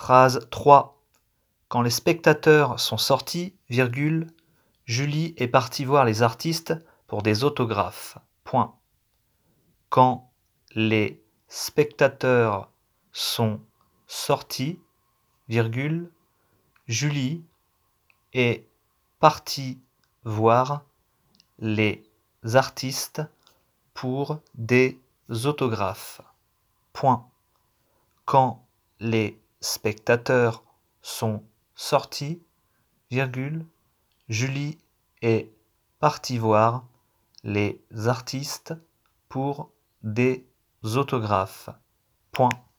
Phrase 3. Quand les spectateurs sont sortis, Julie est partie voir les artistes pour des autographes. Point. Quand les spectateurs sont sortis, Julie est partie voir les artistes pour des autographes. Point. Quand les spectateurs sont sortis, Julie est partie voir les artistes pour des autographes. Point.